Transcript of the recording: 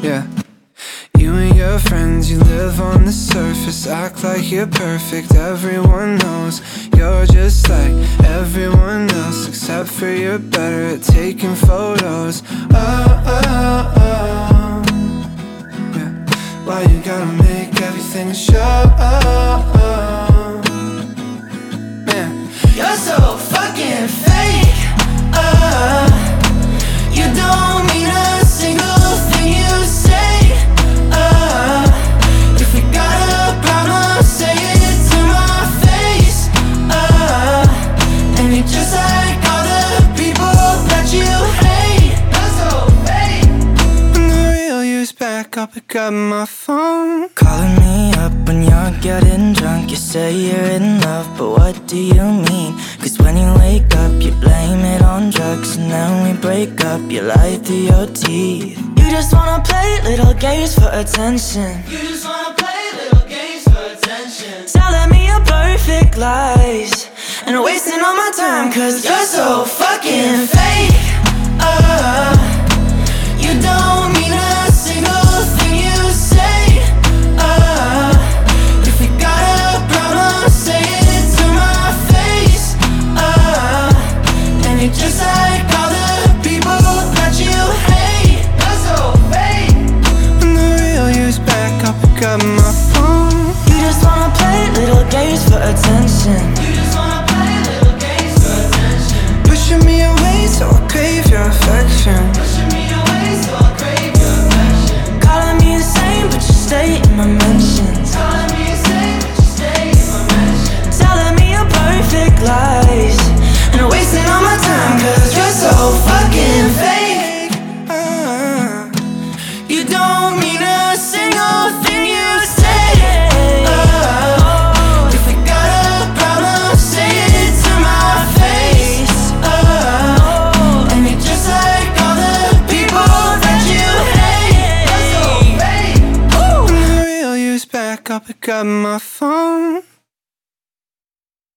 Yeah. You and your friends, you live on the surface, act like you're perfect. Everyone knows you're just like everyone else, except for you're better at taking photos. Yeah. Why you gotta make everything a show? Man, you're so fucking fake. You don't mean a single thing you say. If we got a problem, say it to my face. And you're just like all the people that you hate. You're so fake. When the real you's back, I'll pick up my phone. Calling me up when you're getting drunk. You say you're in love, but what do you mean? Cause when you wake up, you blame it on drugs. And then we break up, you lie through your teeth. You just wanna play little games for attention. You just wanna play little games for attention. Telling me your perfect lies and wasting all my time, cause you're so fucking fake. You don't mean a single thing you say. If we got a problem, say it to my face. And you're just like all the people that you hate. You're so fake. When the real you's back, I'll pick up my phone. You just wanna play little games for attention. You just wanna play little games for attention. Pushing me away so I crave your affection. Pushing me away so I crave your affection. Calling me insane, but you stay in my mentions. Calling me insane, but you stay in my mentions. Telling me your perfect lies and wasting all my time, cause you're so fucking fake. You don't mean a single thing you say. If we got a problem, say it to my face. And you're just like all the people that you hate. You're so fake. When the real you's back, I'll pick up my phone.